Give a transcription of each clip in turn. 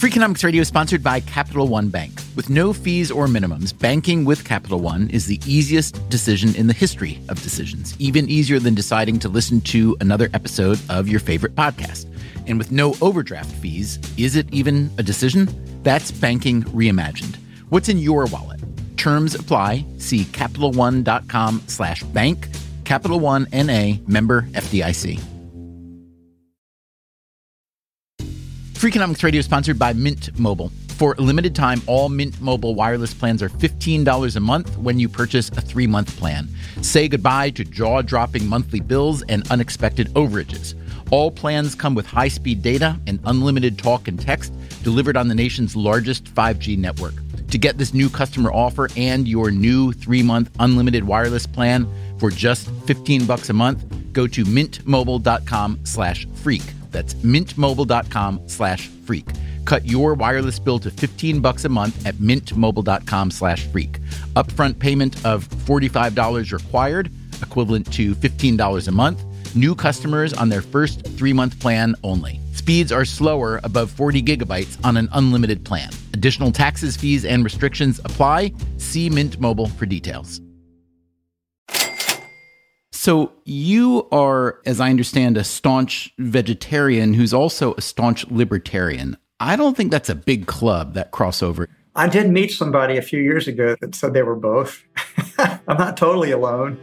Freakonomics Radio is sponsored by Capital One Bank. With no fees or minimums, banking with Capital One is the easiest decision in the history of decisions, even easier than deciding to listen to another episode of your favorite podcast. And with no overdraft fees, is it even a decision? That's banking reimagined. What's in your wallet? Terms apply. See CapitalOne.com/bank. Capital One N.A. member FDIC. Freakonomics Radio is sponsored by Mint Mobile. For a limited time, all Mint Mobile wireless plans are $15 a month when you purchase a 3-month plan. Say goodbye to jaw-dropping monthly bills and unexpected overages. All plans come with high-speed data and unlimited talk and text delivered on the nation's largest 5G network. To get this new customer offer and your new 3-month unlimited wireless plan for just $15 a month, go to mintmobile.com/freak. That's mintmobile.com/freak. Cut your wireless bill to $15 a month at mintmobile.com/freak. Upfront payment of $45 required, equivalent to $15 a month. New customers on their first 3-month plan only. Speeds are slower above 40 gigabytes on an unlimited plan. Additional taxes, fees, and restrictions apply. See Mint Mobile for details. So you are, as I understand, a staunch vegetarian who's also a staunch libertarian. I don't think that's a big club, that crossover. I did meet somebody a few years ago that said they were both. I'm not totally alone.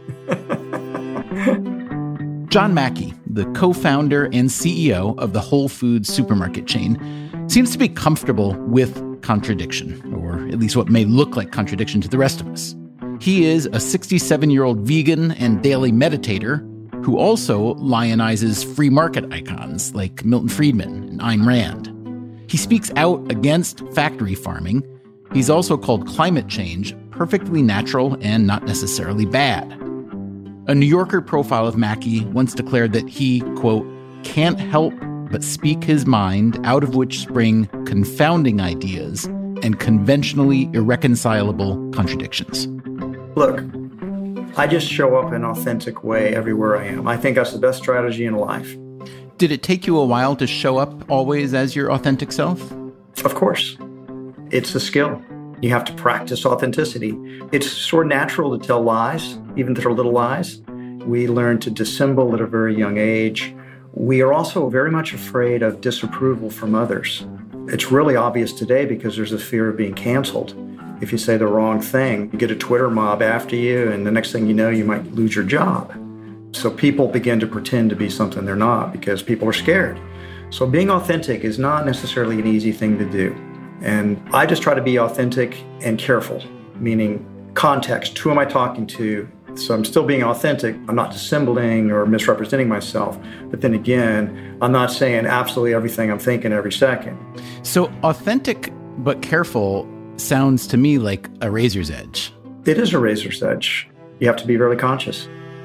John Mackey, the co-founder and CEO of the Whole Foods supermarket chain, seems to be comfortable with contradiction, or at least what may look like contradiction to the rest of us. He is a 67-year-old vegan and daily meditator who also lionizes free market icons like Milton Friedman and Ayn Rand. He speaks out against factory farming. He's also called climate change perfectly natural and not necessarily bad. A New Yorker profile of Mackey once declared that he, quote, can't help but speak his mind, out of which spring confounding ideas and conventionally irreconcilable contradictions. Look, I just show up in an authentic way everywhere I am. I think that's the best strategy in life. Did it take you a while to show up always as your authentic self? Of course. It's a skill. You have to practice authenticity. It's sort of natural to tell lies, even if they're little lies. We learn to dissemble at a very young age. We are also very much afraid of disapproval from others. It's really obvious today because there's a fear of being canceled. If you say the wrong thing, you get a Twitter mob after you, and the next thing you know, you might lose your job. So people begin to pretend to be something they're not because people are scared. So being authentic is not necessarily an easy thing to do. And I just try to be authentic and careful, meaning context. Who am I talking to? So I'm still being authentic. I'm not dissembling or misrepresenting myself. But then again, I'm not saying absolutely everything I'm thinking every second. So authentic but careful sounds to me like a razor's edge. It is a razor's edge. You have to be very conscious.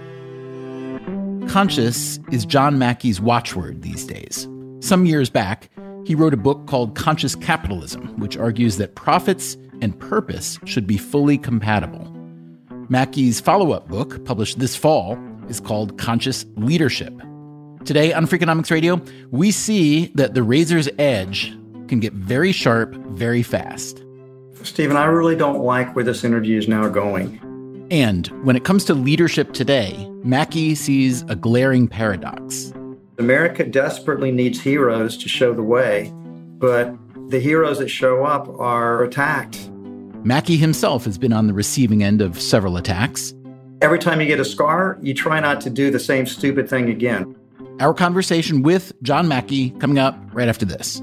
Conscious is John Mackey's watchword these days. Some years back, he wrote a book called Conscious Capitalism, which argues that profits and purpose should be fully compatible. Mackey's follow-up book, published this fall, is called Conscious Leadership. Today on Freakonomics Radio, we see that the razor's edge can get very sharp very fast. Stephen, I really don't like where this interview is now going. And when it comes to leadership today, Mackey sees a glaring paradox. America desperately needs heroes to show the way, but the heroes that show up are attacked. Mackey himself has been on the receiving end of several attacks. Every time you get a scar, you try not to do the same stupid thing again. Our conversation with John Mackey coming up right after this.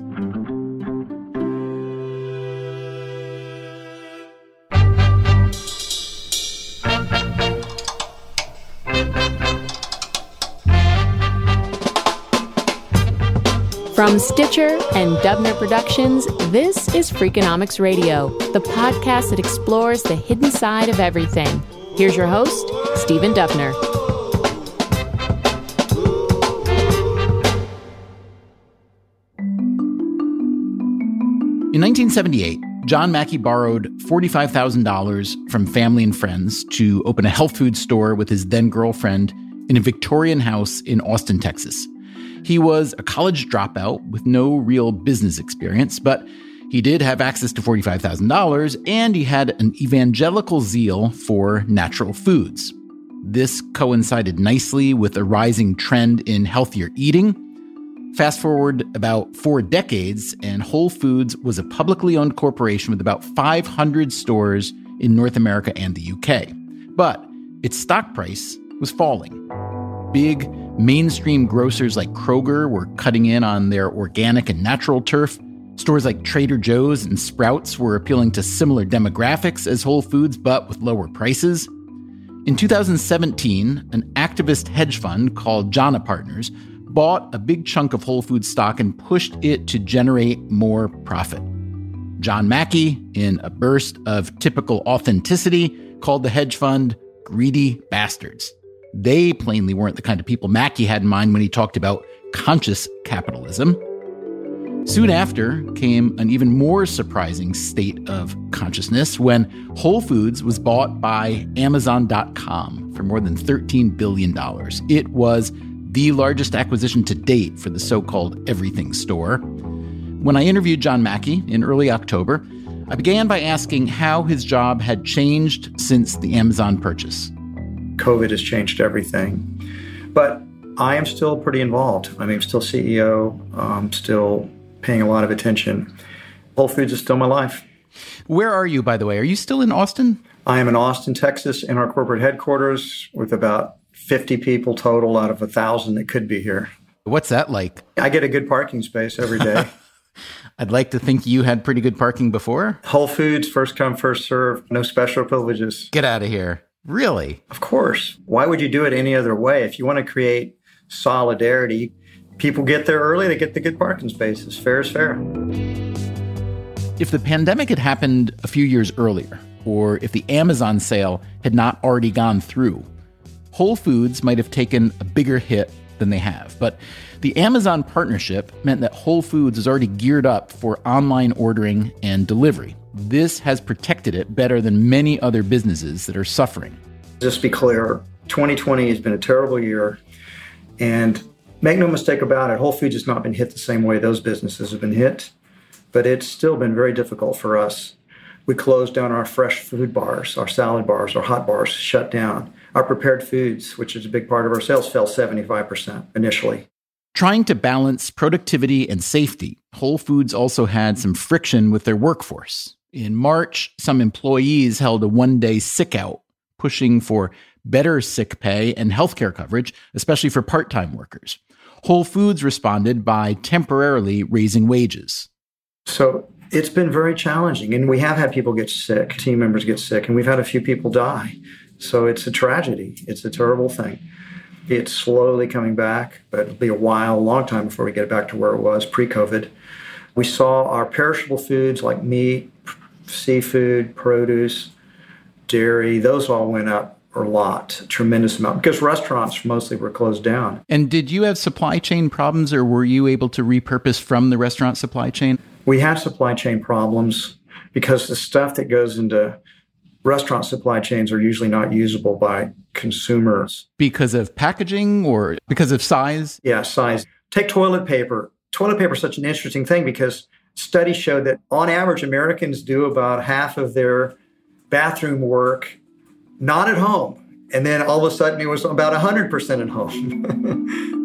From Stitcher and Dubner Productions, this is Freakonomics Radio, the podcast that explores the hidden side of everything. Here's your host, Stephen Dubner. In 1978, John Mackey borrowed $45,000 from family and friends to open a health food store with his then-girlfriend in a Victorian house in Austin, Texas. He was a college dropout with no real business experience, but he did have access to $45,000, and he had an evangelical zeal for natural foods. This coincided nicely with a rising trend in healthier eating. Fast forward about 4 decades, and Whole Foods was a publicly owned corporation with about 500 stores in North America and the UK. But its stock price was falling. Big mainstream grocers like Kroger were cutting in on their organic and natural turf. Stores like Trader Joe's and Sprouts were appealing to similar demographics as Whole Foods, but with lower prices. In 2017, an activist hedge fund called Jana Partners bought a big chunk of Whole Foods stock and pushed it to generate more profit. John Mackey, in a burst of typical authenticity, called the hedge fund greedy bastards. They plainly weren't the kind of people Mackey had in mind when he talked about conscious capitalism. Soon after came an even more surprising state of consciousness when Whole Foods was bought by Amazon.com for more than $13 billion. It was the largest acquisition to date for the so-called everything store. When I interviewed John Mackey in early October, I began by asking how his job had changed since the Amazon purchase. COVID has changed everything, but I am still pretty involved. I'm still CEO. I'm still paying a lot of attention. Whole Foods is still my life. Where are you, by the way? Are you still in Austin? I am in Austin, Texas, in our corporate headquarters with about 50 people total out of 1,000 that could be here. What's that like? I get a good parking space every day. I'd like to think you had pretty good parking before. Whole Foods, first come, first serve, no special privileges. Get out of here. Really? Of course. Why would you do it any other way? If you want to create solidarity, people get there early, they get the good parking spaces. Fair is fair. If the pandemic had happened a few years earlier, or if the Amazon sale had not already gone through, Whole Foods might have taken a bigger hit than they have. But the Amazon partnership meant that Whole Foods is already geared up for online ordering and delivery. This has protected it better than many other businesses that are suffering. Just be clear, 2020 has been a terrible year. And make no mistake about it, Whole Foods has not been hit the same way those businesses have been hit. But it's still been very difficult for us. We closed down our fresh food bars, our salad bars, our hot bars shut down. Our prepared foods, which is a big part of our sales, fell 75% initially. Trying to balance productivity and safety, Whole Foods also had some friction with their workforce. In March, some employees held a one-day sick out, pushing for better sick pay and healthcare coverage, especially for part-time workers. Whole Foods responded by temporarily raising wages. So it's been very challenging, and we have had people get sick, team members get sick, and we've had a few people die. So it's a tragedy. It's a terrible thing. It's slowly coming back, but it'll be a long time before we get back to where it was pre-COVID. We saw our perishable foods like meat, seafood, produce, dairy, those all went up a lot, a tremendous amount, because restaurants mostly were closed down. And did you have supply chain problems, or were you able to repurpose from the restaurant supply chain? We had supply chain problems because the stuff that goes into restaurant supply chains are usually not usable by consumers. Because of packaging or because of size? Yeah, size. Take toilet paper. Toilet paper is such an interesting thing because studies show that on average, Americans do about half of their bathroom work not at home. And then all of a sudden it was about 100% at home.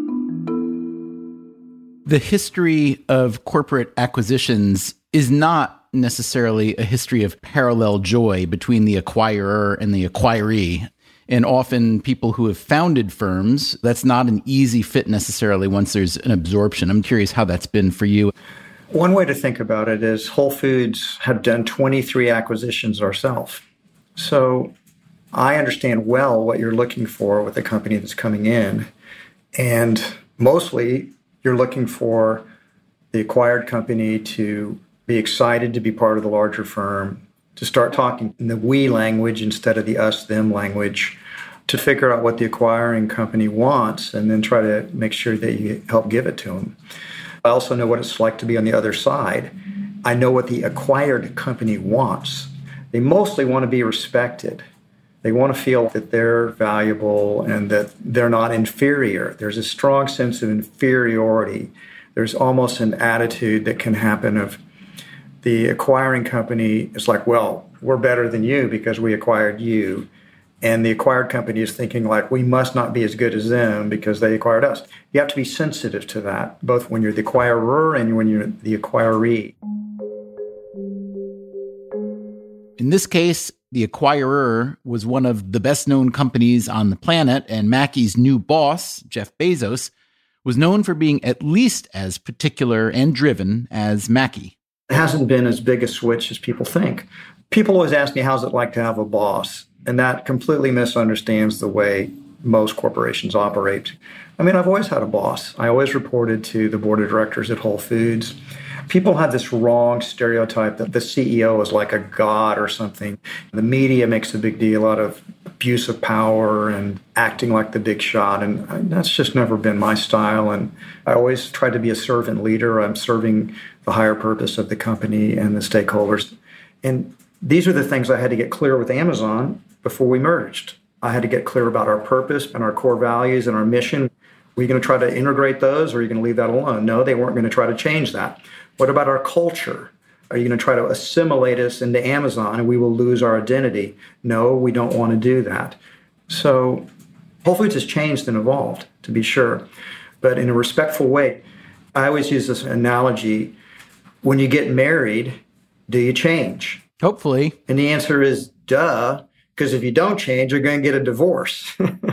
The history of corporate acquisitions is not necessarily a history of parallel joy between the acquirer and the acquiree. And often people who have founded firms, that's not an easy fit necessarily once there's an absorption. I'm curious how that's been for you. One way to think about it is Whole Foods have done 23 acquisitions ourselves. So I understand well what you're looking for with a company that's coming in. And mostly you're looking for the acquired company to be excited to be part of the larger firm, to start talking in the we language instead of the us, them language, to figure out what the acquiring company wants and then try to make sure that you help give it to them. I also know what it's like to be on the other side. I know what the acquired company wants. They mostly want to be respected. They want to feel that they're valuable and that they're not inferior. There's a strong sense of inferiority. There's almost an attitude that can happen of the acquiring company is like, well, we're better than you because we acquired you. And the acquired company is thinking like, we must not be as good as them because they acquired us. You have to be sensitive to that, both when you're the acquirer and when you're the acquiree. In this case, the acquirer was one of the best-known companies on the planet, and Mackey's new boss, Jeff Bezos, was known for being at least as particular and driven as Mackey. It hasn't been as big a switch as people think. People always ask me, how's it like to have a boss? And that completely misunderstands the way most corporations operate. I mean, I've always had a boss. I always reported to the board of directors at Whole Foods. People have this wrong stereotype that the CEO is like a god or something. The media makes a big deal out of abuse of power and acting like the big shot. And that's just never been my style. And I always try to be a servant leader. I'm serving the higher purpose of the company and the stakeholders. And these are the things I had to get clear with Amazon before we merged. I had to get clear about our purpose and our core values and our mission. Were you going to try to integrate those, or are you going to leave that alone? No, they weren't going to try to change that. What about our culture? Are you going to try to assimilate us into Amazon and we will lose our identity? No, we don't want to do that. So Whole Foods has changed and evolved, to be sure, but in a respectful way. I always use this analogy. When you get married, do you change? Hopefully. And the answer is duh, because if you don't change, you're going to get a divorce.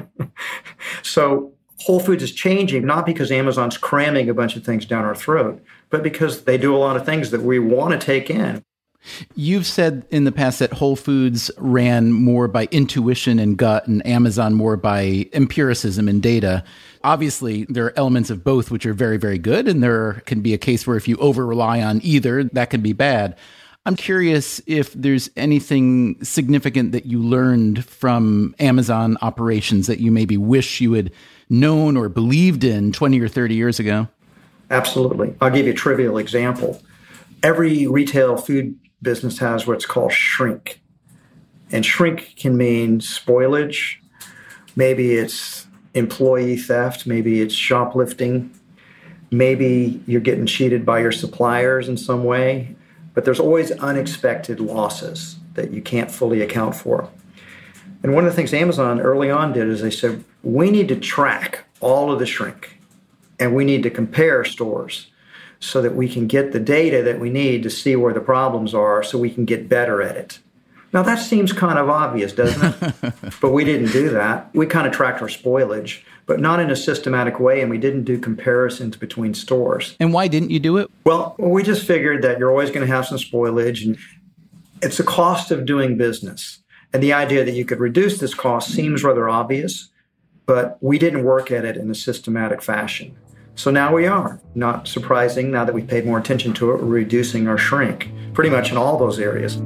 So Whole Foods is changing, not because Amazon's cramming a bunch of things down our throat, but because they do a lot of things that we want to take in. You've said in the past that Whole Foods ran more by intuition and gut, and Amazon more by empiricism and data. Obviously, there are elements of both which are very, very good, and there can be a case where if you over-rely on either, that can be bad. I'm curious if there's anything significant that you learned from Amazon operations that you maybe wish you had known or believed in 20 or 30 years ago. Absolutely. I'll give you a trivial example. Every retail food business has what's called shrink. And shrink can mean spoilage. Maybe it's employee theft. Maybe it's shoplifting. Maybe you're getting cheated by your suppliers in some way. But there's always unexpected losses that you can't fully account for. And one of the things Amazon early on did is they said, we need to track all of the shrink and we need to compare stores so that we can get the data that we need to see where the problems are so we can get better at it. Now that seems kind of obvious, doesn't it? But we didn't do that. We kind of tracked our spoilage, but not in a systematic way, and we didn't do comparisons between stores. And why didn't you do it? Well, we just figured that you're always going to have some spoilage, and it's the cost of doing business. And the idea that you could reduce this cost seems rather obvious, but we didn't work at it in a systematic fashion. So now we are. Not surprising, now that we've paid more attention to it, we're reducing our shrink pretty much in all those areas.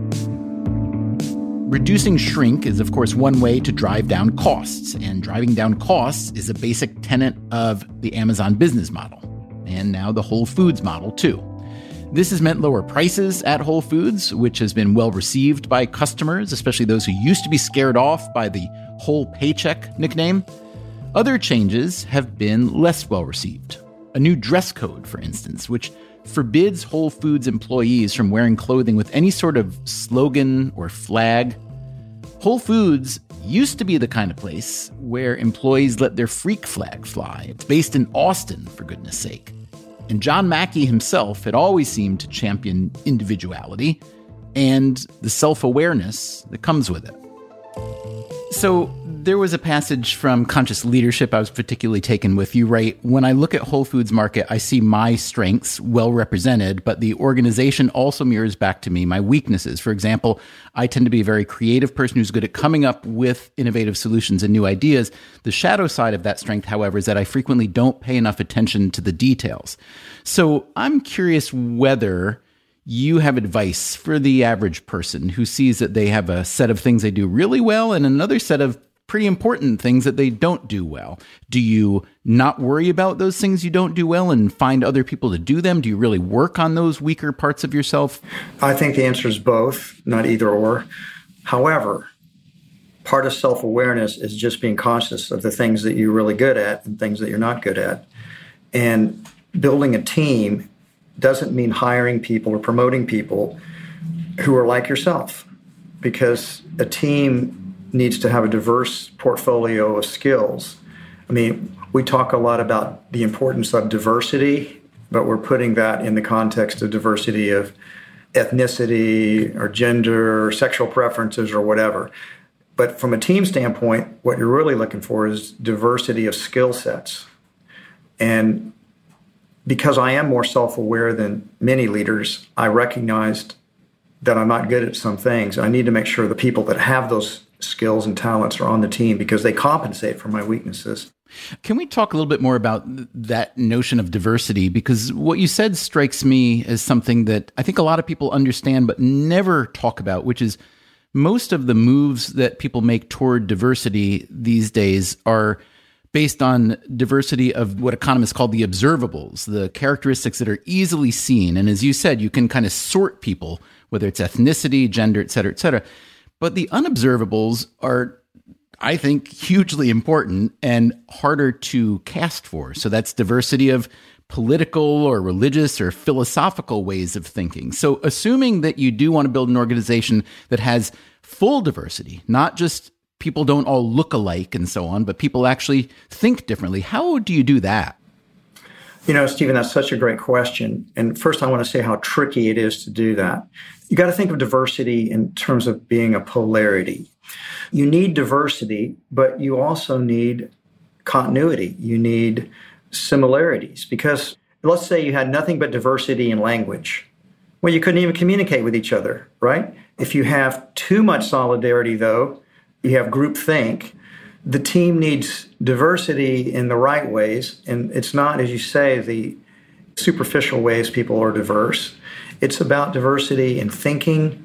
Reducing shrink is, of course, one way to drive down costs, and driving down costs is a basic tenet of the Amazon business model, and now the Whole Foods model, too. This has meant lower prices at Whole Foods, which has been well received by customers, especially those who used to be scared off by the whole paycheck nickname. Other changes have been less well received. A new dress code, for instance, which forbids Whole Foods employees from wearing clothing with any sort of slogan or flag. Whole Foods used to be the kind of place where employees let their freak flag fly. It's based in Austin, for goodness sake. And John Mackey himself had always seemed to champion individuality and the self-awareness that comes with it. So there was a passage from Conscious Leadership I was particularly taken with. You write, when I look at Whole Foods Market, I see my strengths well represented, but the organization also mirrors back to me my weaknesses. For example, I tend to be a very creative person who's good at coming up with innovative solutions and new ideas. The shadow side of that strength, however, is that I frequently don't pay enough attention to the details. So I'm curious whether you have advice for the average person who sees that they have a set of things they do really well and another set of pretty important things that they don't do well. Do you not worry about those things you don't do well and find other people to do them? Do you really work on those weaker parts of yourself? I think the answer is both, not either or. However, part of self-awareness is just being conscious of the things that you're really good at and things that you're not good at. And building a team doesn't mean hiring people or promoting people who are like yourself, because a team needs to have a diverse portfolio of skills. I mean, we talk a lot about the importance of diversity, but we're putting that in the context of diversity of ethnicity or gender or sexual preferences or whatever. But from a team standpoint, what you're really looking for is diversity of skill sets. And because I am more self-aware than many leaders, I recognized that I'm not good at some things. I need to make sure the people that have those skills and talents are on the team because they compensate for my weaknesses. Can we talk a little bit more about that notion of diversity? Because what you said strikes me as something that I think a lot of people understand but never talk about, which is most of the moves that people make toward diversity these days are based on diversity of what economists call the observables, the characteristics that are easily seen. And as you said, you can kind of sort people, whether it's ethnicity, gender, et cetera, et cetera. But the unobservables are, I think, hugely important and harder to cast for. So that's diversity of political or religious or philosophical ways of thinking. So assuming that you do want to build an organization that has full diversity, not just people don't all look alike and so on, but people actually think differently, how do you do that? You know, Stephen, that's such a great question. And first, I want to say how tricky it is to do that. You got to think of diversity in terms of being a polarity. You need diversity, but you also need continuity. You need similarities, because let's say you had nothing but diversity in language. Well, you couldn't even communicate with each other, right? If you have too much solidarity, though, you have groupthink. The team needs diversity in the right ways, and it's not, as you say, the superficial ways people are diverse. It's about diversity in thinking,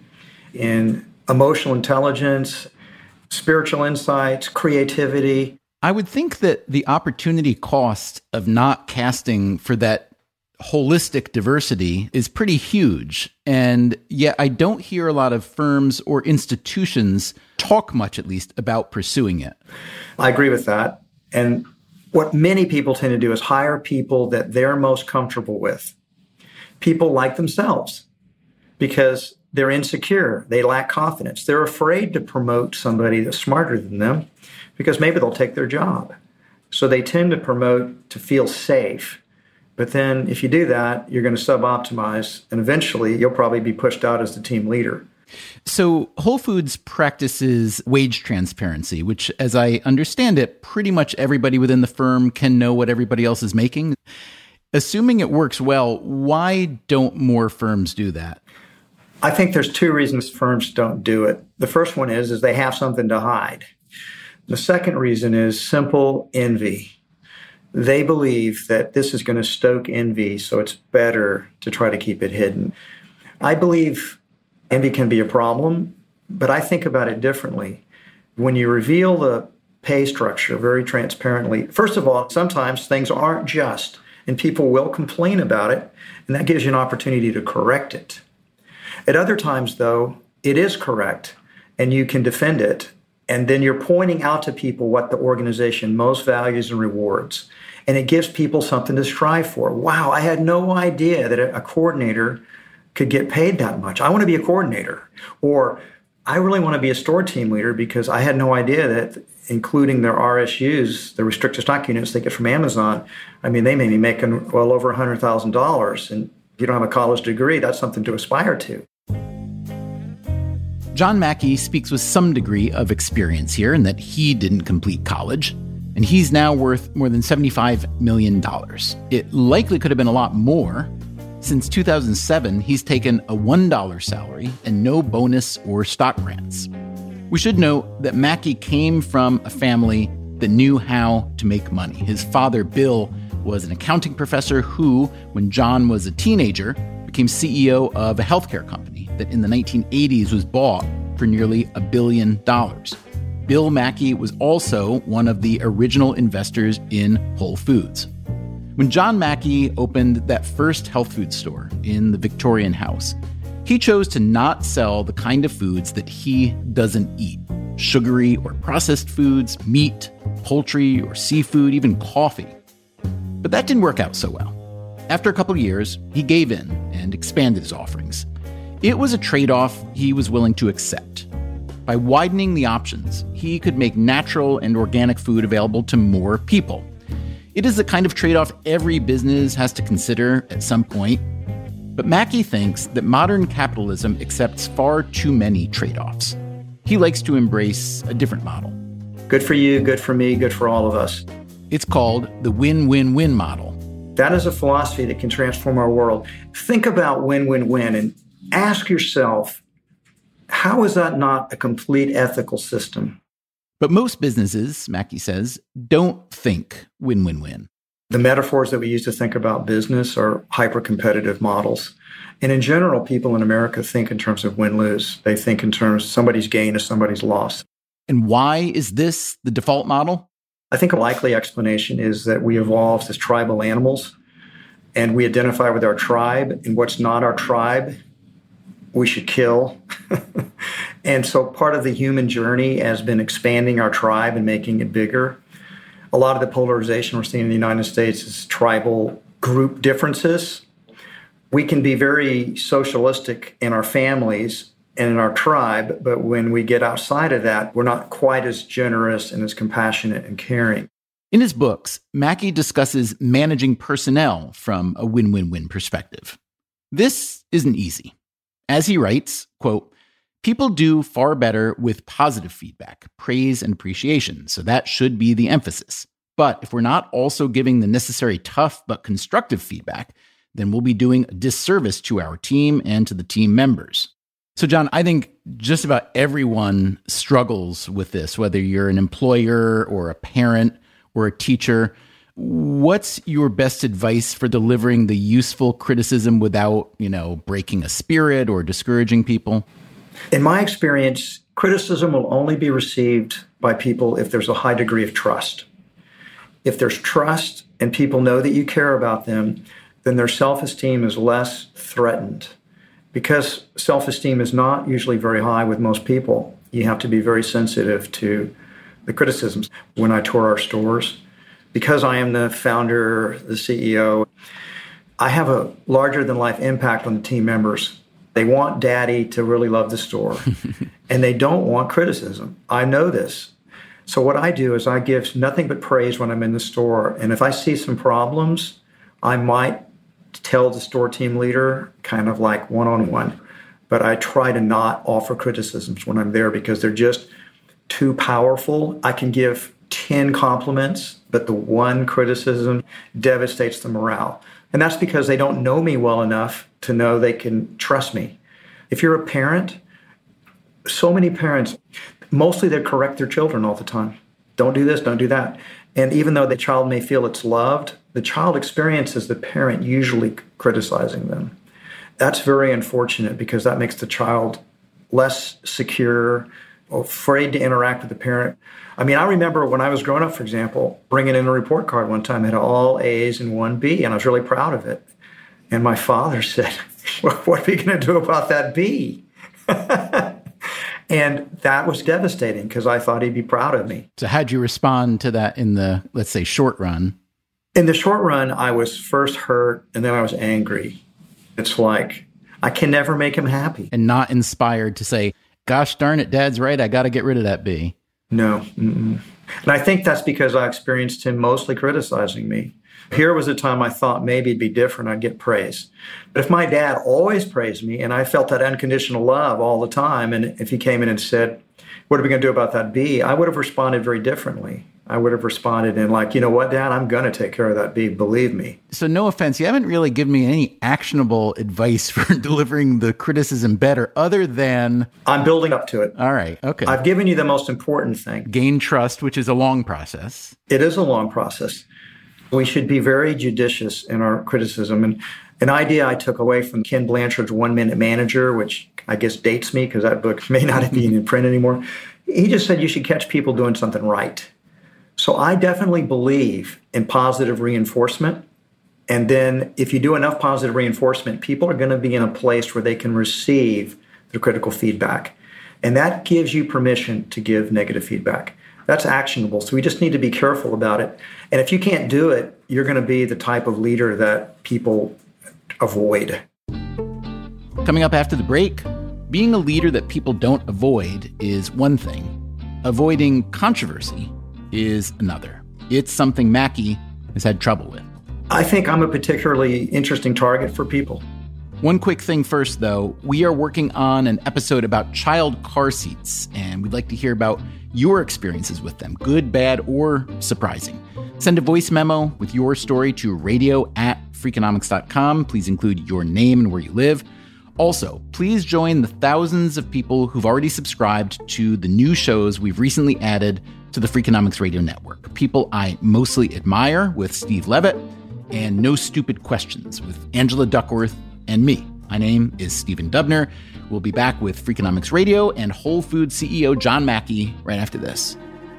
in emotional intelligence, spiritual insights, creativity. I would think that the opportunity cost of not casting for that holistic diversity is pretty huge. And yet I don't hear a lot of firms or institutions talk much, at least, about pursuing it. I agree with that. And what many people tend to do is hire people that they're most comfortable with. People like themselves because they're insecure. They lack confidence. They're afraid to promote somebody that's smarter than them because maybe they'll take their job. So they tend to promote to feel safe. But then if you do that, you're going to sub-optimize, and eventually you'll probably be pushed out as the team leader. So Whole Foods practices wage transparency, which, as I understand it, pretty much everybody within the firm can know what everybody else is making. Assuming it works well, why don't more firms do that? I think there's two reasons firms don't do it. The first one is they have something to hide. The second reason is simple envy. They believe that this is going to stoke envy, so it's better to try to keep it hidden. I believe envy can be a problem, but I think about it differently. When you reveal the pay structure very transparently, first of all, sometimes things aren't just, and people will complain about it, and that gives you an opportunity to correct it. At other times, though, it is correct, and you can defend it, and then you're pointing out to people what the organization most values and rewards. And it gives people something to strive for. Wow, I had no idea that a coordinator could get paid that much. I want to be a coordinator. Or I really want to be a store team leader because I had no idea that including their RSUs, the restricted stock units they get from Amazon, I mean, they may be making well over $100,000. And if you don't have a college degree, that's something to aspire to. John Mackey speaks with some degree of experience here in that he didn't complete college. And he's now worth more than $75 million. It likely could have been a lot more. Since 2007, he's taken a $1 salary and no bonus or stock grants. We should note that Mackey came from a family that knew how to make money. His father, Bill, was an accounting professor who, when John was a teenager, became CEO of a healthcare company that in the 1980s was bought for nearly $1 billion. Bill Mackey was also one of the original investors in Whole Foods. When John Mackey opened that first health food store in the Victorian house, he chose to not sell the kind of foods that he doesn't eat. sugary or processed foods, meat, poultry or seafood, even coffee. But that didn't work out so well. After a couple of years, he gave in and expanded his offerings. It was a trade-off he was willing to accept. By widening the options, he could make natural and organic food available to more people. It is the kind of trade-off every business has to consider at some point. But Mackey thinks that modern capitalism accepts far too many trade-offs. He likes to embrace a different model. Good for you, good for me, good for all of us. It's called the win-win-win model. That is a philosophy that can transform our world. Think about win-win-win and ask yourself, how is that not a complete ethical system? But most businesses, Mackey says, don't think win-win-win. The metaphors that we use to think about business are hyper-competitive models. And in general, people in America think in terms of win-lose. They think in terms of somebody's gain is somebody's loss. And why is this the default model? I think a likely explanation is that we evolved as tribal animals, and we identify with our tribe, and what's not our tribe, we should kill. And so part of the human journey has been expanding our tribe and making it bigger. A lot of the polarization we're seeing in the United States is tribal group differences. We can be very socialistic in our families and in our tribe, but when we get outside of that, we're not quite as generous and as compassionate and caring. In his books, Mackey discusses managing personnel from a win-win-win perspective. This isn't easy. As he writes, quote, people do far better with positive feedback, praise, and appreciation, so that should be the emphasis. But if we're not also giving the necessary tough but constructive feedback, then we'll be doing a disservice to our team and to the team members. So, John, I think just about everyone struggles with this, whether you're an employer or a parent or a teacher. What's your best advice for delivering the useful criticism without, breaking a spirit or discouraging people? In my experience, criticism will only be received by people if there's a high degree of trust. If there's trust and people know that you care about them, then their self-esteem is less threatened. Because self-esteem is not usually very high with most people, you have to be very sensitive to the criticisms. When I tour our stores, because I am the founder, the CEO, I have a larger-than-life impact on the team members. They want daddy to really love the store, and they don't want criticism. I know this. So what I do is I give nothing but praise when I'm in the store. And if I see some problems, I might tell the store team leader kind of like one-on-one. But I try to not offer criticisms when I'm there because they're just too powerful. I can give 10 compliments, but the one criticism devastates the morale. And that's because they don't know me well enough to know they can trust me. If you're a parent, so many parents, mostly they correct their children all the time. Don't do this, don't do that. And even though the child may feel it's loved, the child experiences the parent usually criticizing them. That's very unfortunate because that makes the child less secure, afraid to interact with the parent. I mean, I remember when I was growing up, for example, bringing in a report card one time, I had all A's and one B, and I was really proud of it. And my father said, what are we going to do about that B? And that was devastating because I thought he'd be proud of me. So how'd you respond to that in the, let's say, short run? In the short run, I was first hurt and then I was angry. It's like, I can never make him happy. And not inspired to say, gosh darn it, Dad's right, I got to get rid of that B. No. Mm-mm. And I think that's because I experienced him mostly criticizing me. Here was a time I thought maybe it'd be different, I'd get praise. But if my dad always praised me and I felt that unconditional love all the time, and if he came in and said, what are we going to do about that B? I would have responded very differently. I would have responded in like, you know what, Dad, I'm going to take care of that B, believe me. So no offense, you haven't really given me any actionable advice for delivering the criticism better other than... I'm building up to it. All right, okay. I've given you the most important thing. Gain trust, which is a long process. It is a long process. We should be very judicious in our criticism. And an idea I took away from Ken Blanchard's 1 Minute Manager, which I guess dates me because that book may not be in print anymore. He just said you should catch people doing something right. So I definitely believe in positive reinforcement. And then if you do enough positive reinforcement, people are going to be in a place where they can receive the critical feedback. And that gives you permission to give negative feedback. That's actionable. So we just need to be careful about it. And if you can't do it, you're going to be the type of leader that people avoid. Coming up after the break, being a leader that people don't avoid is one thing. Avoiding controversy is another. It's something Mackie has had trouble with. I think I'm a particularly interesting target for people. One quick thing first, though. We are working on an episode about child car seats, and we'd like to hear about your experiences with them, good, bad, or surprising. Send a voice memo with your story to radio@freakonomics.com. Please include your name and where you live. Also, please join the thousands of people who've already subscribed to the new shows we've recently added to the Freakonomics Radio Network. People I mostly admire with Steve Levitt, and No Stupid Questions with Angela Duckworth and me. My name is Stephen Dubner. We'll be back with Freakonomics Radio and Whole Foods CEO John Mackey right after this.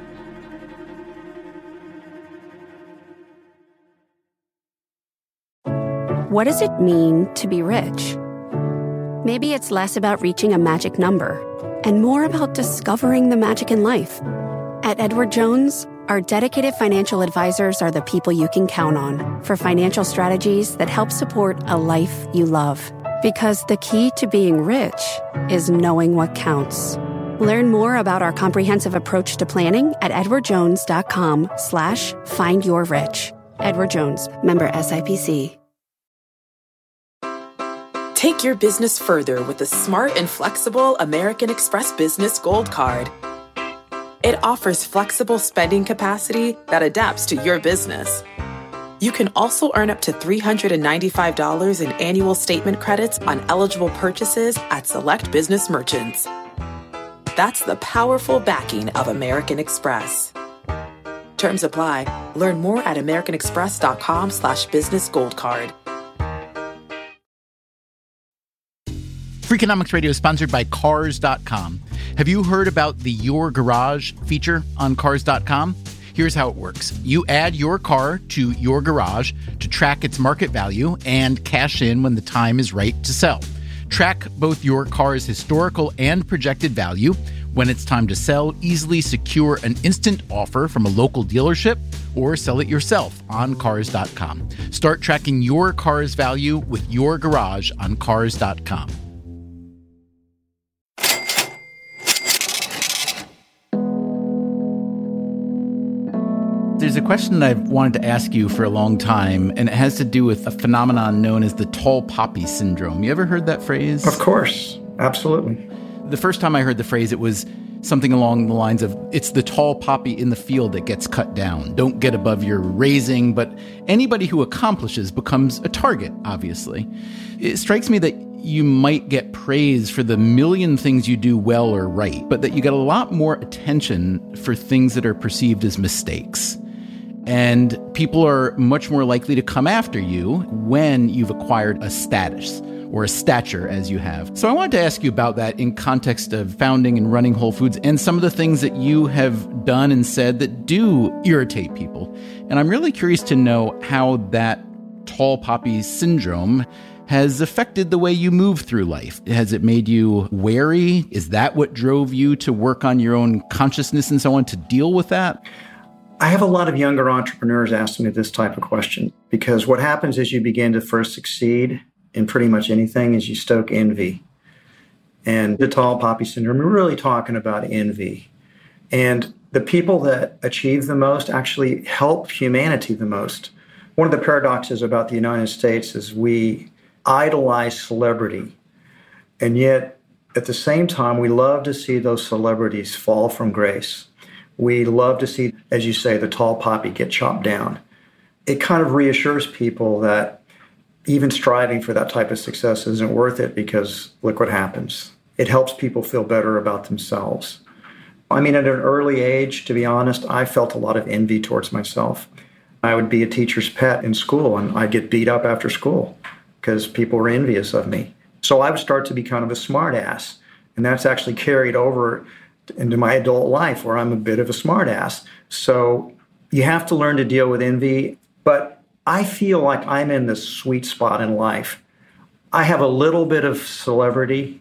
What does it mean to be rich? Maybe it's less about reaching a magic number and more about discovering the magic in life. At Edward Jones, our dedicated financial advisors are the people you can count on for financial strategies that help support a life you love. Because the key to being rich is knowing what counts. Learn more about our comprehensive approach to planning at edwardjones.com/findyourrich. Edward Jones, member SIPC. Take your business further with the smart and flexible American Express Business Gold Card. It offers flexible spending capacity that adapts to your business. You can also earn up to $395 in annual statement credits on eligible purchases at select business merchants. That's the powerful backing of American Express. Terms apply. Learn more at americanexpress.com/business gold card. Freakonomics Radio is sponsored by Cars.com. Have you heard about the Your Garage feature on Cars.com? Here's how it works. You add your car to your garage to track its market value and cash in when the time is right to sell. Track both your car's historical and projected value. When it's time to sell, easily secure an instant offer from a local dealership or sell it yourself on Cars.com. Start tracking your car's value with your garage on Cars.com. There's a question I've wanted to ask you for a long time, and it has to do with a phenomenon known as the tall poppy syndrome. You ever heard that phrase? Of course. Absolutely. The first time I heard the phrase, it was something along the lines of, it's the tall poppy in the field that gets cut down. Don't get above your raising, but anybody who accomplishes becomes a target, obviously. It strikes me that you might get praise for the million things you do well or right, but that you get a lot more attention for things that are perceived as mistakes. And people are much more likely to come after you when you've acquired a status or a stature as you have. So I wanted to ask you about that in context of founding and running Whole Foods and some of the things that you have done and said that do irritate people. And I'm really curious to know how that tall poppy syndrome has affected the way you move through life. Has it made you wary? Is that what drove you to work on your own consciousness and so on to deal with that? I have a lot of younger entrepreneurs asking me this type of question, because what happens is you begin to first succeed in pretty much anything is you stoke envy. And the tall poppy syndrome, we're really talking about envy. And the people that achieve the most actually help humanity the most. One of the paradoxes about the United States is we idolize celebrity. And yet, at the same time, we love to see those celebrities fall from grace. We love to see, as you say, the tall poppy get chopped down. It kind of reassures people that even striving for that type of success isn't worth it, because look what happens. It helps people feel better about themselves. I mean, at an early age, to be honest, I felt a lot of envy towards myself. I would be a teacher's pet in school, and I'd get beat up after school because people were envious of me. So I would start to be kind of a smart ass, and that's actually carried over into my adult life where I'm a bit of a smart ass. So you have to learn to deal with envy, but I feel like I'm in the sweet spot in life. I have a little bit of celebrity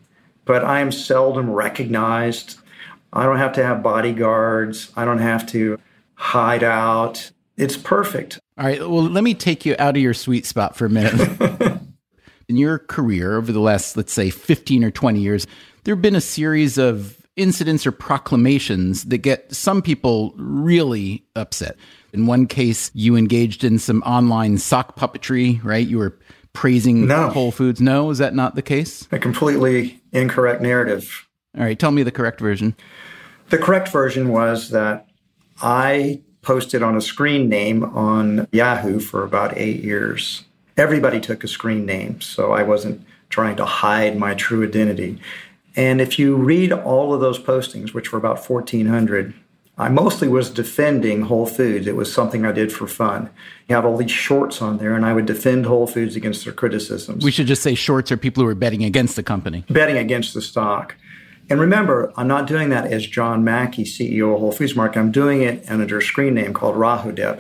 but I am seldom recognized. I don't have to have bodyguards. I don't have to hide out. It's perfect. All right. Well, let me take you out of your sweet spot for a minute. In your career over the last, let's say, 15 or 20 years, there have been a series of incidents or proclamations that get some people really upset. In one case, you engaged in some online sock puppetry, right? You were praising Whole Foods. No, is that not the case? A completely incorrect narrative. All right. Tell me the correct version. The correct version was that I posted on a screen name on Yahoo for about 8 years. Everybody took a screen name, so I wasn't trying to hide my true identity. And if you read all of those postings, which were about 1,400, I mostly was defending Whole Foods. It was something I did for fun. You have all these shorts on there, and I would defend Whole Foods against their criticisms. We should just say shorts are people who are betting against the company. Betting against the stock. And remember, I'm not doing that as John Mackey, CEO of Whole Foods Market. I'm doing it under a screen name called Rahodeb.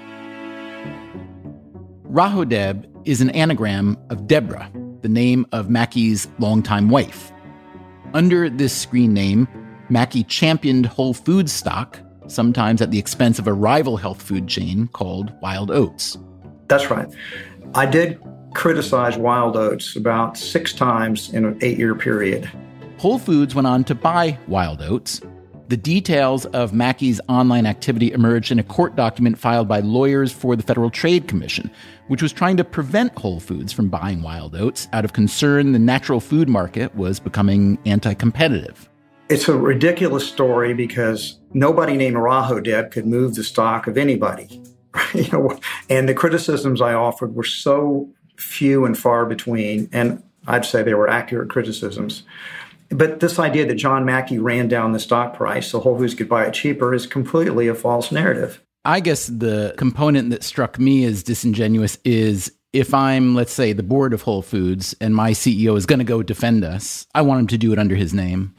Rahodeb is an anagram of Deborah, the name of Mackey's longtime wife. Under this screen name, Mackey championed Whole Foods stock, sometimes at the expense of a rival health food chain called Wild Oats. That's right. I did criticize Wild Oats about 6 times in an 8-year period. Whole Foods went on to buy Wild Oats. The details of Mackey's online activity emerged in a court document filed by lawyers for the Federal Trade Commission, which was trying to prevent Whole Foods from buying Wild Oats out of concern the natural food market was becoming anti-competitive. It's a ridiculous story because nobody named Rahodeb could move the stock of anybody. And the criticisms I offered were so few and far between, and I'd say they were accurate criticisms. But this idea that John Mackey ran down the stock price so Whole Foods could buy it cheaper is completely a false narrative. I guess the component that struck me as disingenuous is if I'm, let's say, the board of Whole Foods and my CEO is going to go defend us, I want him to do it under his name.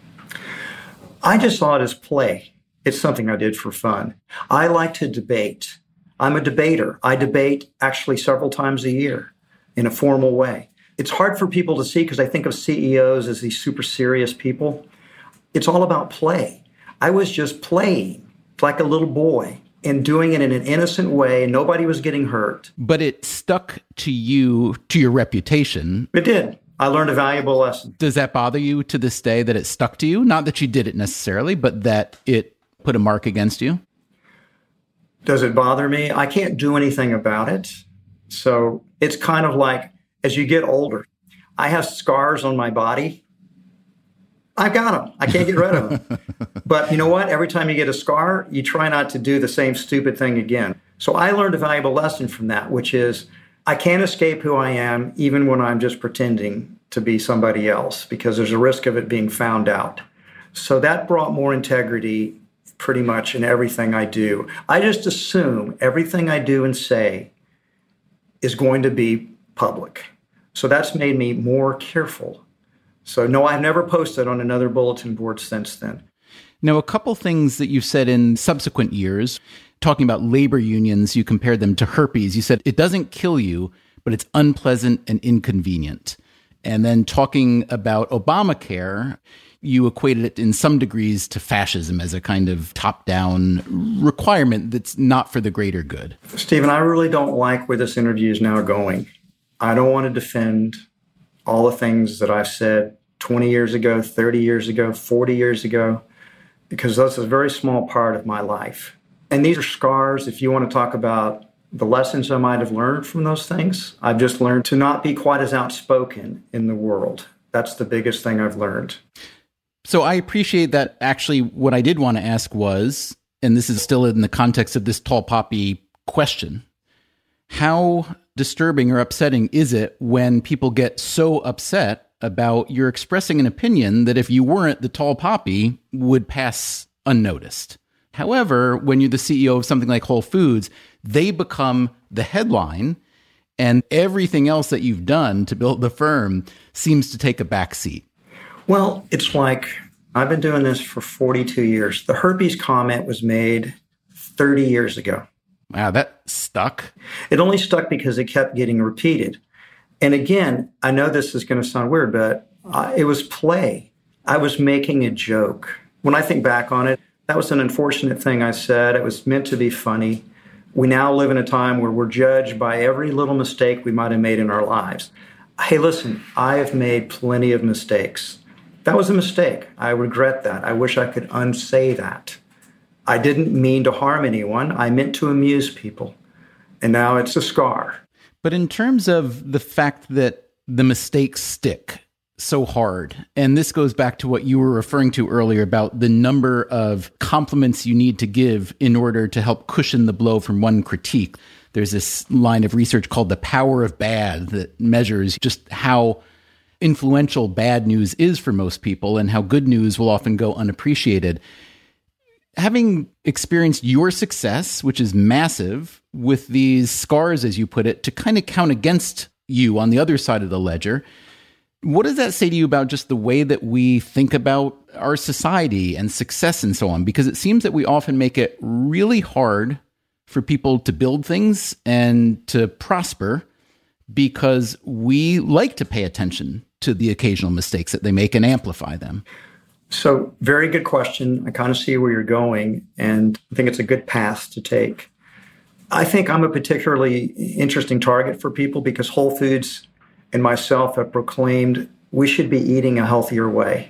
I just saw it as play. It's something I did for fun. I like to debate. I'm a debater. I debate actually several times a year in a formal way. It's hard for people to see because I think of CEOs as these super serious people. It's all about play. I was just playing like a little boy and doing it in an innocent way, and nobody was getting hurt. But it stuck to you, to your reputation. It did. I learned a valuable lesson. Does that bother you to this day that it stuck to you? Not that you did it necessarily, but that it put a mark against you? Does it bother me? I can't do anything about it. So it's kind of like, as you get older, I have scars on my body. I've got them. I can't get rid of them. But you know what? Every time you get a scar, you try not to do the same stupid thing again. So I learned a valuable lesson from that, which is I can't escape who I am, even when I'm just pretending to be somebody else, because there's a risk of it being found out. So that brought more integrity pretty much in everything I do. I just assume everything I do and say is going to be public. So that's made me more careful. So no, I've never posted on another bulletin board since then. Now, a couple things that you've said in subsequent years, talking about labor unions, you compared them to herpes. You said it doesn't kill you, but it's unpleasant and inconvenient. And then talking about Obamacare, you equated it in some degrees to fascism as a kind of top-down requirement that's not for the greater good. Stephen, I really don't like where this interview is now going. I don't want to defend all the things that I've said 20 years ago, 30 years ago, 40 years ago, because that's a very small part of my life. And these are scars. If you want to talk about the lessons I might have learned from those things, I've just learned to not be quite as outspoken in the world. That's the biggest thing I've learned. So I appreciate that. Actually, what I did want to ask was, and this is still in the context of this tall poppy question, how disturbing or upsetting is it when people get so upset about you're expressing an opinion that if you weren't the tall poppy would pass unnoticed? However, when you're the CEO of something like Whole Foods, they become the headline, and everything else that you've done to build the firm seems to take a back seat. Well, it's like I've been doing this for 42 years. The herpes comment was made 30 years ago. Wow, that stuck. It only stuck because it kept getting repeated. And again, I know this is going to sound weird, but It was play. I was making a joke. When I think back on it, that was an unfortunate thing I said. It was meant to be funny. We now live in a time where we're judged by every little mistake we might have made in our lives. Hey, listen, I have made plenty of mistakes. That was a mistake. I regret that. I wish I could unsay that. I didn't mean to harm anyone. I meant to amuse people. And now it's a scar. But in terms of the fact that the mistakes stick so hard, and this goes back to what you were referring to earlier about the number of compliments you need to give in order to help cushion the blow from one critique. There's this line of research called the power of bad that measures just how influential bad news is for most people and how good news will often go unappreciated. Having experienced your success, which is massive, with these scars, as you put it, to kind of count against you on the other side of the ledger, what does that say to you about just the way that we think about our society and success and so on? Because it seems that we often make it really hard for people to build things and to prosper because we like to pay attention to the occasional mistakes that they make and amplify them. So, very good question. I kind of see where you're going, and I think it's a good path to take. I think I'm a particularly interesting target for people because Whole Foods and myself have proclaimed we should be eating a healthier way.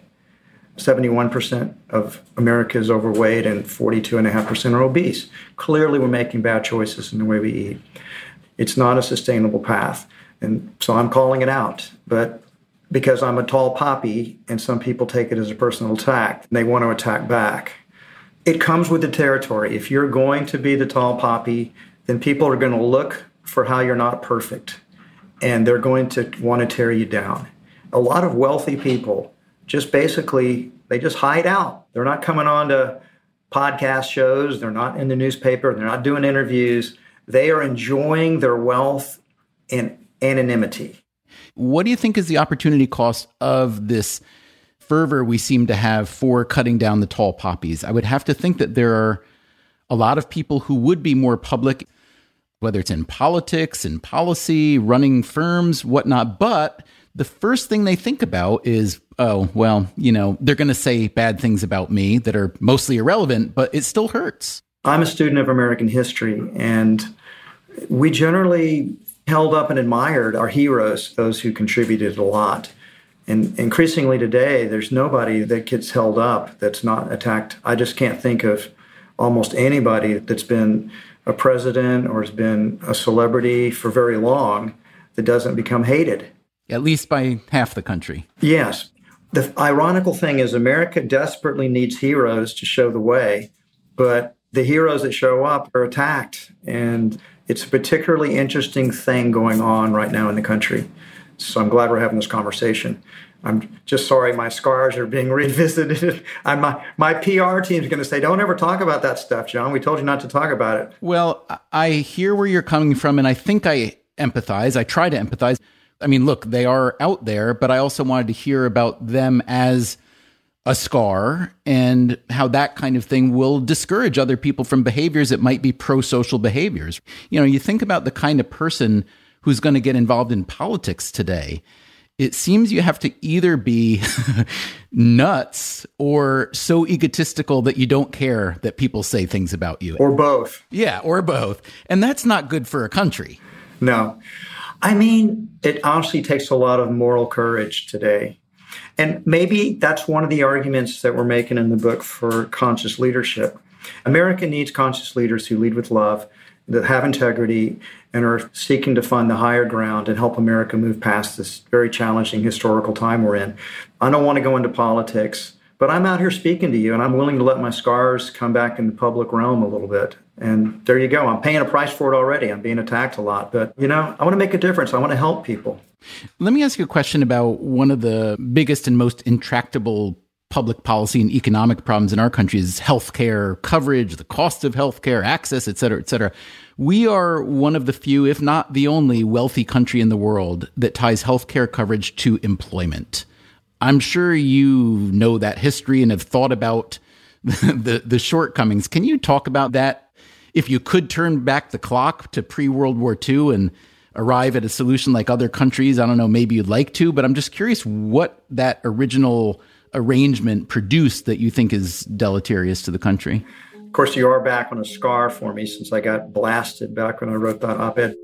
71% of America is overweight and 42.5% are obese. Clearly, we're making bad choices in the way we eat. It's not a sustainable path. And so I'm calling it out. But because I'm a tall poppy and some people take it as a personal attack, they want to attack back. It comes with the territory. If you're going to be the tall poppy, then people are going to look for how you're not perfect. And they're going to want to tear you down. A lot of wealthy people just basically, they just hide out. They're not coming on to podcast shows. They're not in the newspaper. They're not doing interviews. They are enjoying their wealth in anonymity. What do you think is the opportunity cost of this fervor we seem to have for cutting down the tall poppies? I would have to think that there are a lot of people who would be more public, whether it's in politics, in policy, running firms, whatnot. But the first thing they think about is, oh, well, they're going to say bad things about me that are mostly irrelevant, but it still hurts. I'm a student of American history, and we generally held up and admired our heroes, those who contributed a lot. And increasingly today, there's nobody that gets held up that's not attacked. I just can't think of almost anybody that's been a president or has been a celebrity for very long that doesn't become hated. At least by half the country. Yes. The ironical thing is America desperately needs heroes to show the way, but the heroes that show up are attacked. And it's a particularly interesting thing going on right now in the country. So I'm glad we're having this conversation. I'm just sorry my scars are being revisited. My PR team is going to say, don't ever talk about that stuff, John. We told you not to talk about it. Well, I hear where you're coming from, and I think I empathize. I try to empathize. I mean, look, they are out there, but I also wanted to hear about them as a scar and how that kind of thing will discourage other people from behaviors that might be pro-social behaviors. You think about the kind of person who's going to get involved in politics today. It seems you have to either be nuts or so egotistical that you don't care that people say things about you. Or both. Yeah, or both. And that's not good for a country. No. I mean, it honestly takes a lot of moral courage today. And maybe that's one of the arguments that we're making in the book for conscious leadership. America needs conscious leaders who lead with love, that have integrity, and are seeking to find the higher ground and help America move past this very challenging historical time we're in. I don't want to go into politics, but I'm out here speaking to you, and I'm willing to let my scars come back in the public realm a little bit. And there you go. I'm paying a price for it already. I'm being attacked a lot. But, I want to make a difference. I want to help people. Let me ask you a question about one of the biggest and most intractable public policy and economic problems in our country is healthcare coverage, the cost of healthcare, access, et cetera, et cetera. We are one of the few, if not the only, wealthy country in the world that ties healthcare coverage to employment. I'm sure you know that history and have thought about the shortcomings. Can you talk about that? If you could turn back the clock to pre-World War II and arrive at a solution like other countries. I don't know, maybe you'd like to, but I'm just curious what that original arrangement produced that you think is deleterious to the country. Of course, you are back on a scar for me since I got blasted back when I wrote that op-ed.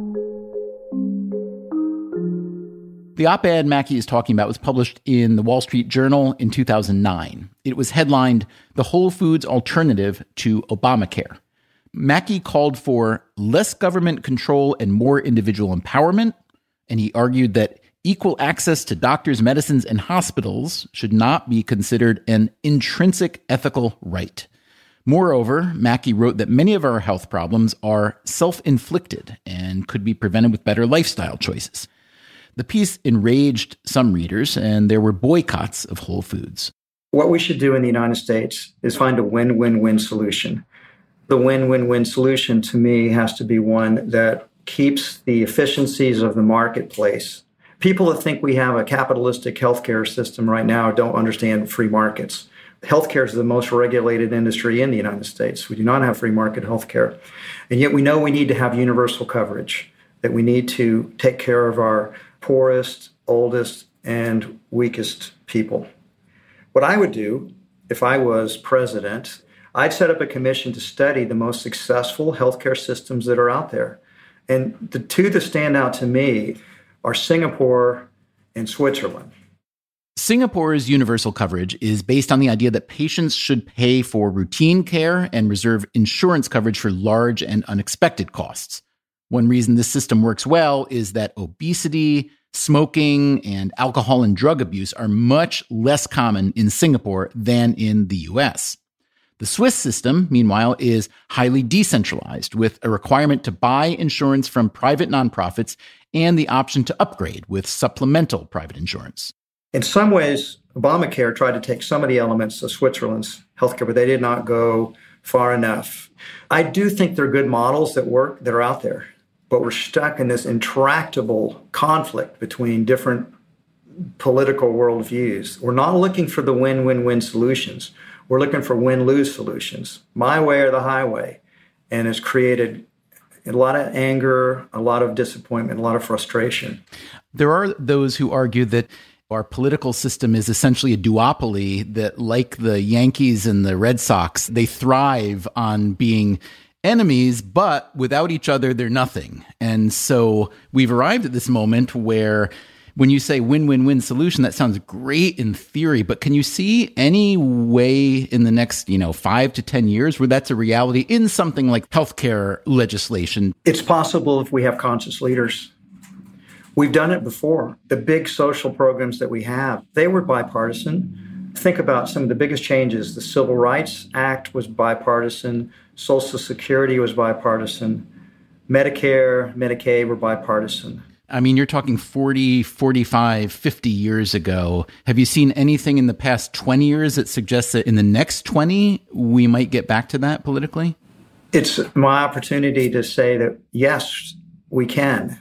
The op-ed Mackey is talking about was published in the Wall Street Journal in 2009. It was headlined, "The Whole Foods Alternative to Obamacare." Mackey called for less government control and more individual empowerment, and he argued that equal access to doctors, medicines, and hospitals should not be considered an intrinsic ethical right. Moreover, Mackey wrote that many of our health problems are self-inflicted and could be prevented with better lifestyle choices. The piece enraged some readers, and there were boycotts of Whole Foods. What we should do in the United States is find a win-win-win solution. The win-win-win solution, to me, has to be one that keeps the efficiencies of the marketplace. People that think we have a capitalistic healthcare system right now don't understand free markets. Healthcare is the most regulated industry in the United States. We do not have free market healthcare. And yet we know we need to have universal coverage, that we need to take care of our poorest, oldest, and weakest people. What I would do if I was president, I'd set up a commission to study the most successful healthcare systems that are out there. And the two that stand out to me are Singapore and Switzerland. Singapore's universal coverage is based on the idea that patients should pay for routine care and reserve insurance coverage for large and unexpected costs. One reason this system works well is that obesity, smoking, and alcohol and drug abuse are much less common in Singapore than in the US. The Swiss system, meanwhile, is highly decentralized, with a requirement to buy insurance from private nonprofits and the option to upgrade with supplemental private insurance. In some ways, Obamacare tried to take some of the elements of Switzerland's healthcare, but they did not go far enough. I do think there are good models that work, that are out there, but we're stuck in this intractable conflict between different political worldviews. We're not looking for the win-win-win solutions. We're looking for win-lose solutions, my way or the highway, and it's created a lot of anger, a lot of disappointment, a lot of frustration. There are those who argue that our political system is essentially a duopoly, that like the Yankees and the Red Sox, they thrive on being enemies, but without each other, they're nothing. And so we've arrived at this moment where when you say win-win-win solution, that sounds great in theory, but can you see any way in the next, 5 to 10 years where that's a reality in something like healthcare legislation? It's possible if we have conscious leaders. We've done it before. The big social programs that we have, they were bipartisan. Think about some of the biggest changes. The Civil Rights Act was bipartisan. Social Security was bipartisan. Medicare, Medicaid were bipartisan. I mean, you're talking 40, 45, 50 years ago. Have you seen anything in the past 20 years that suggests that in the next 20, we might get back to that politically? It's my opportunity to say that, yes, we can.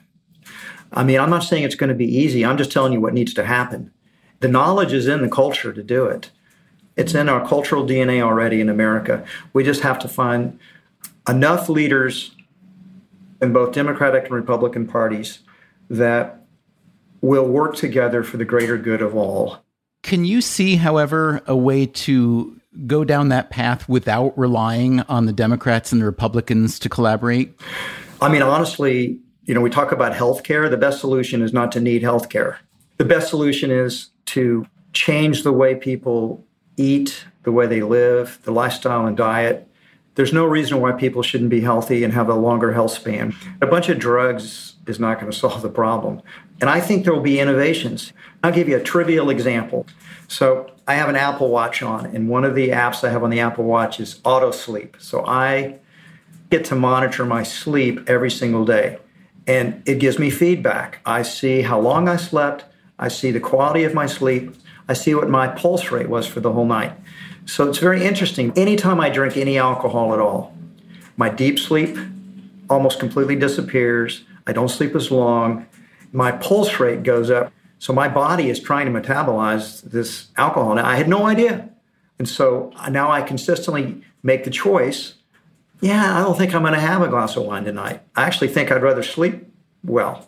I mean, I'm not saying it's going to be easy. I'm just telling you what needs to happen. The knowledge is in the culture to do it. It's in our cultural DNA already in America. We just have to find enough leaders in both Democratic and Republican parties that will work together for the greater good of all. Can you see, however, a way to go down that path without relying on the Democrats and the Republicans to collaborate? I mean, honestly, we talk about healthcare. The best solution is not to need healthcare. The best solution is to change the way people eat, the way they live, the lifestyle and diet. There's no reason why people shouldn't be healthy and have a longer health span. A bunch of drugs is not going to solve the problem. And I think there will be innovations. I'll give you a trivial example. So I have an Apple Watch on, and one of the apps I have on the Apple Watch is Auto Sleep. So I get to monitor my sleep every single day, and it gives me feedback. I see how long I slept. I see the quality of my sleep. I see what my pulse rate was for the whole night. So it's very interesting. Anytime I drink any alcohol at all, my deep sleep almost completely disappears. I don't sleep as long. My pulse rate goes up. So my body is trying to metabolize this alcohol. Now, I had no idea. And so now I consistently make the choice, I don't think I'm going to have a glass of wine tonight. I actually think I'd rather sleep well.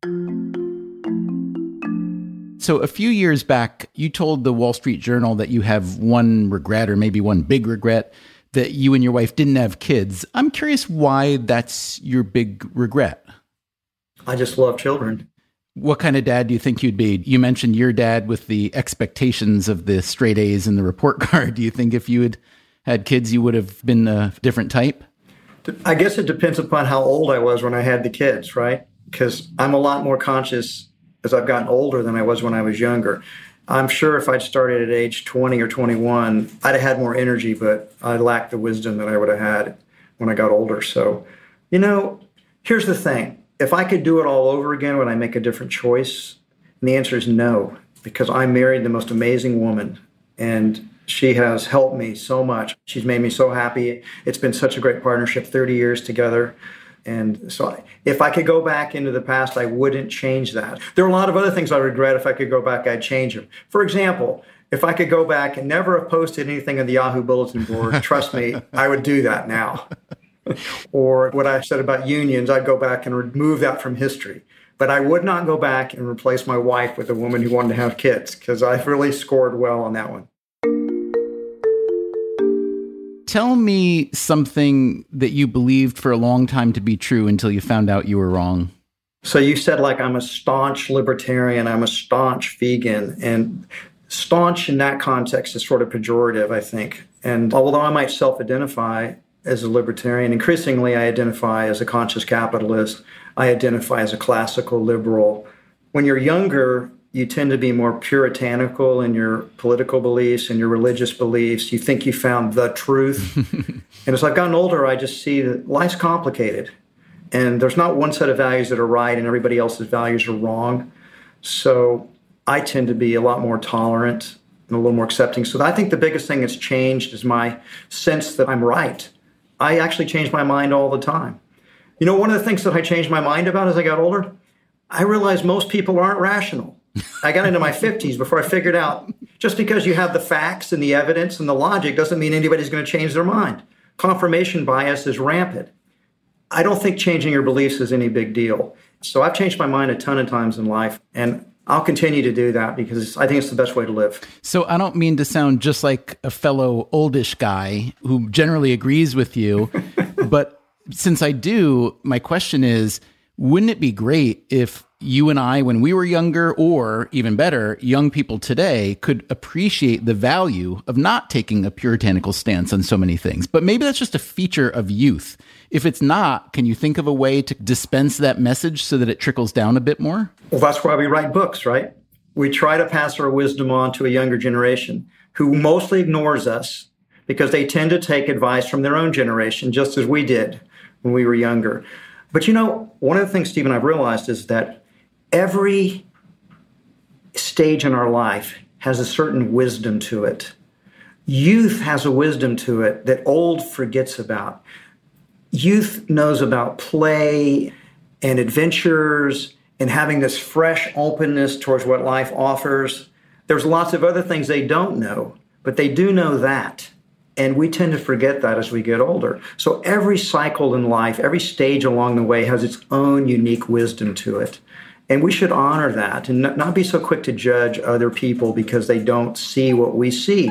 So a few years back, you told the Wall Street Journal that you have one regret, or maybe one big regret, that you and your wife didn't have kids. I'm curious why that's your big regret. I just love children. What kind of dad do you think you'd be? You mentioned your dad with the expectations of the straight A's in the report card. Do you think if you had had kids, you would have been a different type? I guess it depends upon how old I was when I had the kids, right? Because I'm a lot more conscious as I've gotten older than I was when I was younger. I'm sure if I'd started at age 20 or 21, I'd have had more energy, but I lacked the wisdom that I would have had when I got older. So, here's the thing. If I could do it all over again, would I make a different choice? And the answer is no, because I married the most amazing woman, and she has helped me so much. She's made me so happy. It's been such a great partnership, 30 years together. And so if I could go back into the past, I wouldn't change that. There are a lot of other things I regret. If I could go back, I'd change them. For example, if I could go back and never have posted anything on the Yahoo bulletin board, trust me, I would do that now. Or what I said about unions, I'd go back and remove that from history. But I would not go back and replace my wife with a woman who wanted to have kids, because I've really scored well on that one. Tell me something that you believed for a long time to be true until you found out you were wrong. So you said, I'm a staunch libertarian, I'm a staunch vegan, and staunch in that context is sort of pejorative, I think. And although I might self-identify as a libertarian, increasingly I identify as a conscious capitalist, I identify as a classical liberal. When you're younger, you tend to be more puritanical in your political beliefs and your religious beliefs. You think you found the truth. And as I've gotten older, I just see that life's complicated. And there's not one set of values that are right and everybody else's values are wrong. So I tend to be a lot more tolerant and a little more accepting. So I think the biggest thing that's changed is my sense that I'm right. I actually change my mind all the time. One of the things that I changed my mind about as I got older, I realized most people aren't rational. I got into my 50s before I figured out just because you have the facts and the evidence and the logic doesn't mean anybody's going to change their mind. Confirmation bias is rampant. I don't think changing your beliefs is any big deal. So I've changed my mind a ton of times in life, and I'll continue to do that because I think it's the best way to live. So I don't mean to sound just like a fellow oldish guy who generally agrees with you, but since I do, my question is, wouldn't it be great if you and I, when we were younger, or even better, young people today, could appreciate the value of not taking a puritanical stance on so many things? But maybe that's just a feature of youth. If it's not, can you think of a way to dispense that message so that it trickles down a bit more? Well, that's why we write books, right? We try to pass our wisdom on to a younger generation who mostly ignores us because they tend to take advice from their own generation, just as we did when we were younger. But one of the things, Stephen, I've realized is that every stage in our life has a certain wisdom to it. Youth has a wisdom to it that old forgets about. Youth knows about play and adventures and having this fresh openness towards what life offers. There's lots of other things they don't know, but they do know that. And we tend to forget that as we get older. So every cycle in life, every stage along the way has its own unique wisdom to it. And we should honor that and not be so quick to judge other people because they don't see what we see.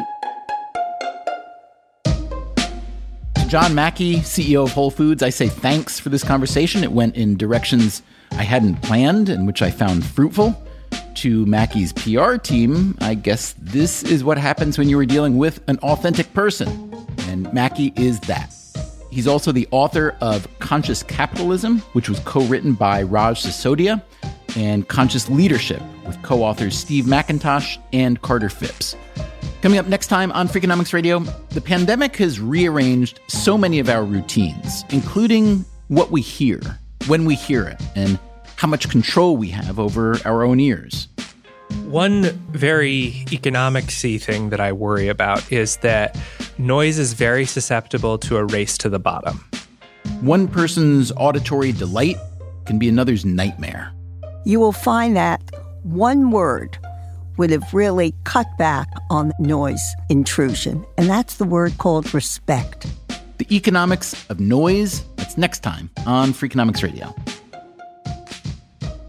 To John Mackey, CEO of Whole Foods, I say thanks for this conversation. It went in directions I hadn't planned and which I found fruitful. To Mackey's PR team, I guess this is what happens when you are dealing with an authentic person. And Mackey is that. He's also the author of Conscious Capitalism, which was co-written by Raj Sisodia, and Conscious Leadership with co-authors Steve McIntosh and Carter Phipps. Coming up next time on Freakonomics Radio, the pandemic has rearranged so many of our routines, including what we hear, when we hear it, and how much control we have over our own ears. One very economics-y thing that I worry about is that noise is very susceptible to a race to the bottom. One person's auditory delight can be another's nightmare. You will find that one word would have really cut back on noise intrusion, and that's the word called respect. The economics of noise, that's next time on Freakonomics Radio.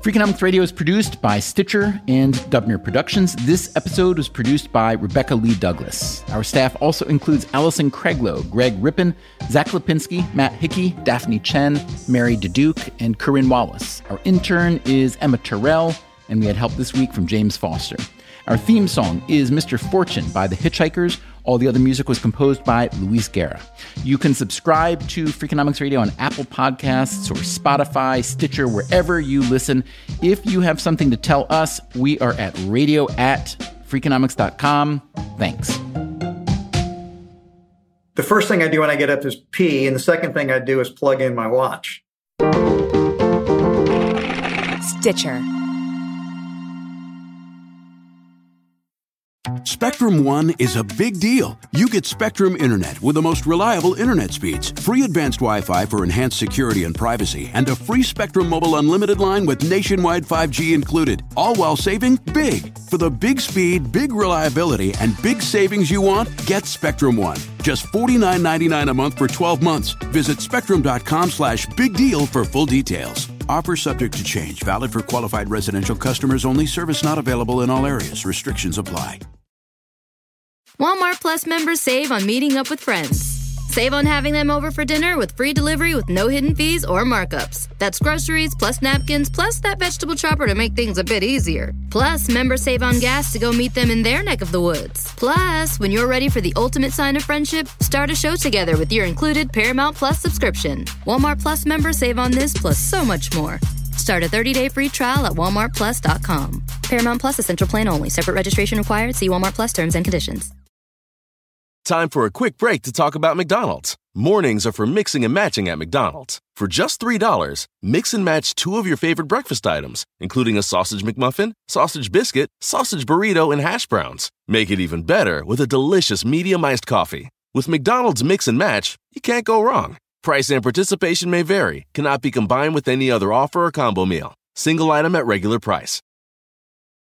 Freakonomics Radio is produced by Stitcher and Dubner Productions. This episode was produced by Rebecca Lee Douglas. Our staff also includes Allison Craiglow, Greg Rippin, Zach Lipinski, Matt Hickey, Daphne Chen, Mary DeDuke, and Corinne Wallace. Our intern is Emma Terrell, and we had help this week from James Foster. Our theme song is Mr. Fortune by The Hitchhikers. All the other music was composed by Luis Guerra. You can subscribe to Freakonomics Radio on Apple Podcasts or Spotify, Stitcher, wherever you listen. If you have something to tell us, we are at radio@freakonomics.com. Thanks. The first thing I do when I get up is pee, and the second thing I do is plug in my watch. Stitcher. Spectrum One is a big deal. You get Spectrum Internet with the most reliable internet speeds, free advanced Wi-Fi for enhanced security and privacy, and a free Spectrum Mobile Unlimited line with nationwide 5G included, all while saving big. For the big speed, big reliability, and big savings you want, get Spectrum One. Just $49.99 a month for 12 months. Visit spectrum.com/big deal for full details. Offer subject to change. Valid for qualified residential customers only. Service not available in all areas. Restrictions apply. Walmart Plus members save on meeting up with friends. Save on having them over for dinner with free delivery with no hidden fees or markups. That's groceries, plus napkins, plus that vegetable chopper to make things a bit easier. Plus, members save on gas to go meet them in their neck of the woods. Plus, when you're ready for the ultimate sign of friendship, start a show together with your included Paramount Plus subscription. Walmart Plus members save on this plus so much more. Start a 30-day free trial at walmartplus.com. Paramount Plus Essential Plan only. Separate registration required. See Walmart Plus terms and conditions. Time for a quick break to talk about McDonald's. Mornings are for mixing and matching at McDonald's. For just $3, mix and match 2 of your favorite breakfast items, including a sausage McMuffin, sausage biscuit, sausage burrito, and hash browns. Make it even better with a delicious medium iced coffee. With McDonald's Mix and Match, you can't go wrong. Price and participation may vary, cannot be combined with any other offer or combo meal. Single item at regular price.